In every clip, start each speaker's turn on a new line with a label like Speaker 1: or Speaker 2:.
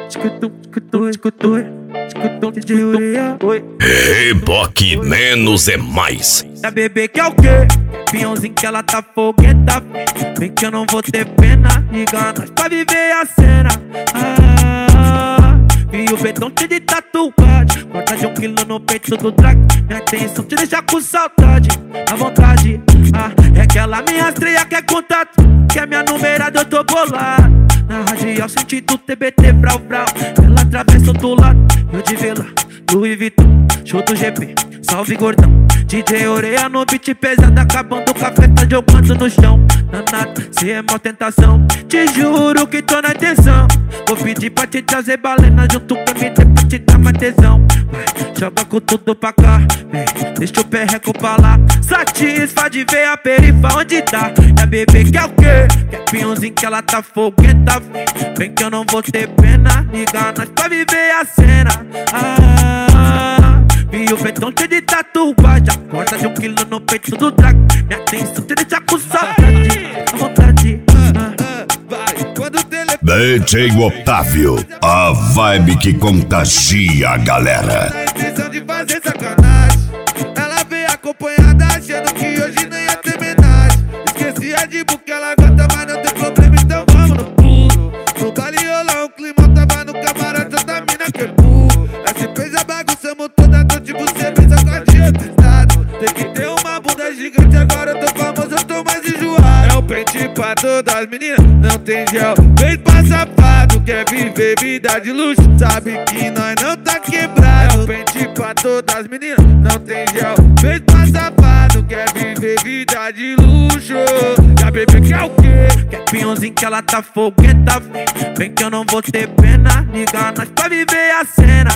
Speaker 1: Reboque menos é mais.
Speaker 2: Da bebê que é o quê? Pinhãozinho que ela tá fogueta. Vem que eu não vou ter pena. Liga nós pra viver a cena. E o betão cheio de tatuagem. Corta de 1 quilo no peito do drag. Minha atenção te deixa com saudade. À vontade, é que ela me rastreia, quer contato. Que é minha numerada, eu tô bolado. Na radial sentido TBT, brau brau. Ela atravessa do lado, eu de vela Louis Vuitton, show do GP, salve gordão. DJ Oreia no beat pesado, acabando com a festa, jogando no chão. Danado, cê é mó tentação. Te juro que tô na intenção. Vou pedir pra te trazer balena junto com a MT pra te dar mais tesão. Joga com tudo pra cá, deixa o perreco pra lá. Satisfa de ver a perifa onde tá. É a bebê que é o quê? Que é pinhãozinho que ela tá fogueta. Vem que eu não vou ter pena. Liga nós pra viver a cena. E o betão cheio de tatuagem. Corta de 1 quilo no peito do drag. Minha atenção te deixa com saudade. À vontade,
Speaker 1: DJ Otávio, a vibe que contagia a galera.
Speaker 3: A intenção de fazer sacanagem. Ela veio acompanhada, achando que hoje nem ia ter homenagem. Esqueci a de book, ela gosta, mas não tem problema, então vamos no pulo. No baile rolou um climão, tava no camarote, da mina que é burro. SP já bagunçamos toda noite, você fez a quadrilha do estado. Tem que ter uma bunda gigante, agora eu tô famoso, eu tô mais enjoado. É o pente pra todas as meninas, não tem gel. Vem pra safado, quer viver vida de luxo, sabe que nós não tá quebrado. É o pente pra todas as meninas, não tem gel. Vem pra safado, quer viver vida de luxo. Já bebê que é o quê?
Speaker 2: Que é pinhãozinho que ela tá fogueta. Vem que eu não vou ter pena. Liga nós pra viver a cena.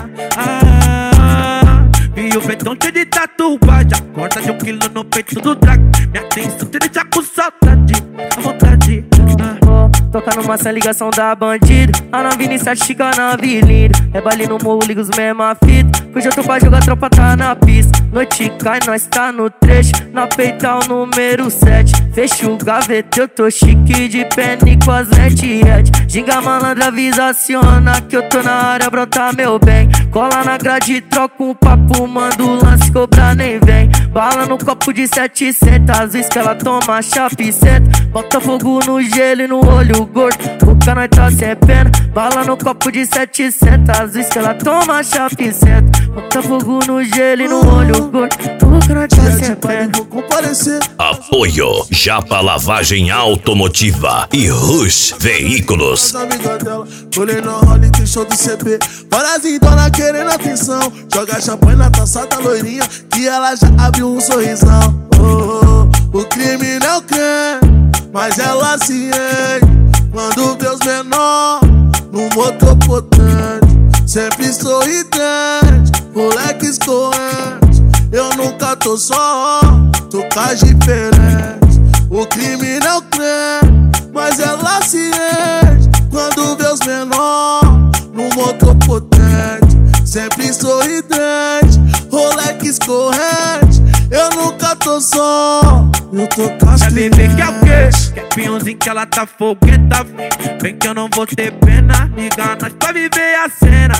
Speaker 2: E o betão cheio de tatuagem. Corta de 1 quilo no peito do drag. Minha atenção te deixa com saudade. À vontade,
Speaker 4: toca numa sem ligação da bandida. A novinha estica na avenida. É baile no morro, liga os mesma fita. Hoje eu tô pra jogar, tropa tá na pista. Noite cai, nós tá no trecho. Na peital número 7. Fecha o gaveta, eu tô chique de penny com as lentes red. Ginga malandra, avisa, aciona que eu tô na área, brota meu bem. Cola na grade, troca um papo, manda o lance, cobra nem vem. Bala no copo de 700, às vezes que ela toma chapiceta. Bota fogo no gelo e no olho gordo, boca nós tá sem pena. Bala no copo de 700, às vezes que ela toma chapiceta. Bota fogo no gelo e no olho gordo, boca nós tá sem pena.
Speaker 1: Apoio Japa Lavagem Automotiva e Rush Veículos.
Speaker 3: Colei no role, tem show do CP. Várias idona querendo atenção. Joga champanhe na taça da loirinha, que ela já abriu um sorrisão. O crime não crê, mas ela se enche quando vê os menor no motor potente. Sempre sorridente, moleque escorrente. Eu nunca tô só, tô com as diferentes. O crime não crê, mas ela se enche quando vê os menor no motor potente. Sempre sorridente, Rolex escorrente. Eu nunca tô só, eu tô com as
Speaker 2: clientes. É bebê que é o quê? Que é pinhãozinho que ela tá fogueta. Vem que eu não vou ter pena. Liga nós pra viver a cena.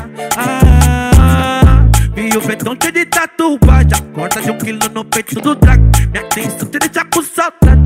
Speaker 2: E o betão cheio de tatuagem. Corta de 1 quilo no peito do drag. Minha atenção te deixa com saudade.